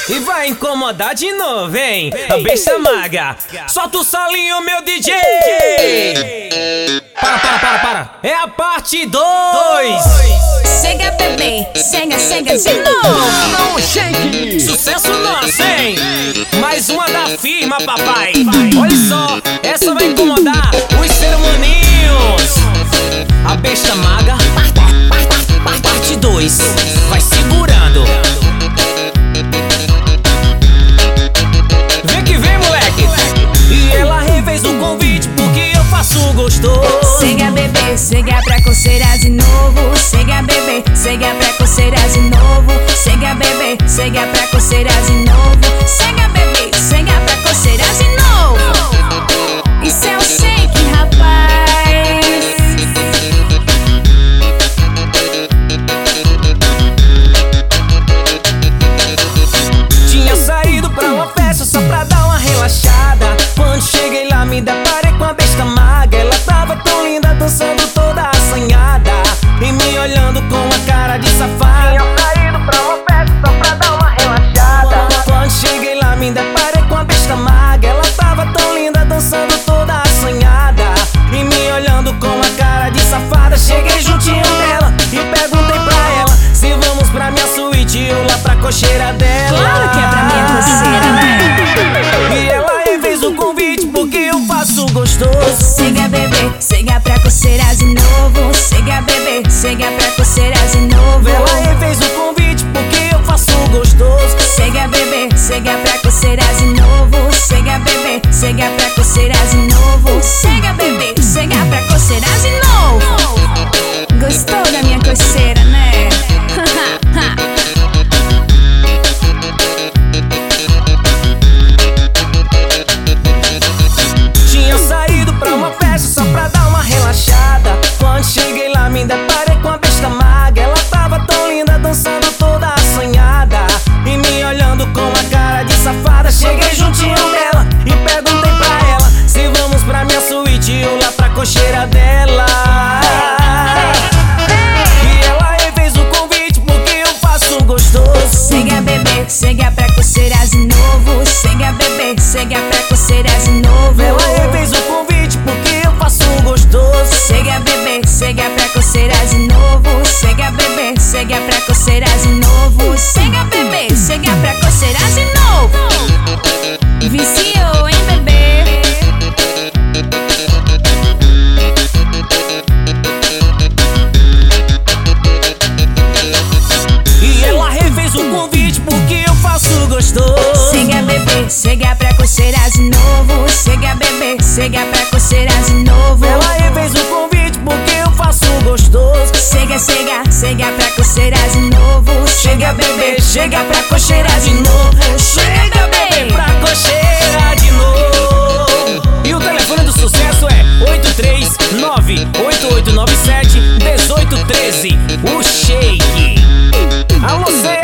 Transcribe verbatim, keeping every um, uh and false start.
E vai incomodar de novo, hein? A besta maga. Solta o solinho, meu D J. Para, para, para, para. É a parte dois. Chega, bebê, chega, chega de novo. Não, shake. Sucesso nosso, hein? Mais uma da firma, papai. Olha só, essa vai incomodar os seres humaninhos. A besta maga, parte dois. Vai segurando. Vem que vem, moleque. E ela refez o convite porque eu faço gostoso. Chega, bebê, chega pra coceirar de novo. Chega, bebê, chega pra coceirar de novo. Chega, bebê, chega pra coceirar de novo. Chega, bebê, chega pra coceirar de novo. Isso é o shake, rapaz. Tinha saído pra uma festa só pra dar uma relaxada. Quando cheguei lá me deparei com a besta maga. Ela tava tão linda, dançando toda assanhada e me olhando com uma cara de safada. Tinha saído pra uma festa só pra dar uma relaxada. Quando cheguei lá me deparei com a besta maga. Ela tava tão linda, dançando toda assanhada e me olhando com uma cara de safada. Cheguei juntinho dela e perguntei pra ela se vamos pra minha suíte ou lá pra cocheira dela. Claro que é pra minha coceira, né? E ela refez o convite porque eu faço gostoso. Chega, bebê, chega pra coceirar de novo. Chega, bebê, chega pra coceirar de novo. Ela refez o convite porque eu faço gostoso. Chega, bebê, chega pra coceirar de novo. Chega, bebê, chega pra coceirar de novo. Chega, bebê, chega pra coceirar de novo. Gostou da minha coceira, né? Tinha saído pra uma festa só pra dar uma relaxada. Quando cheguei lá me deparei com a besta maga. Ela tava tão linda, dançando toda assanhada e me olhando com uma cara de safada. Cheguei juntinho dela e perguntei pra ela se vamos pra minha suíte ou lá pra cocheira dela. E ela refez o convite porque eu faço gostoso. Chega, bebê, chega pra coceirar de novo. Chega, bebê, chega pra coceirar de novo. Ela refez o convite porque eu faço gostoso. Chega, bebê, chega pra coceirar de novo. Chega, bebê, chega pra coceirar de novo. Chega, bebê, chega pra coceirar de novo. Viciou, hein, bebê? E ela refez o convite porque eu faço gostoso. Chega, bebê, chega pra coceirar de novo. Chega, bebê, chega pra coceirar de novo. Ela refez o convite porque eu faço gostoso. Chega, chega, chega pra coceirar de novo. Chega, bebê, chega pra cocheirar de novo. Chega, bebê, pra cocheirar de novo. E o telefone do sucesso é oito três nove oito oito nove sete um oito um três. O Shake. Alô,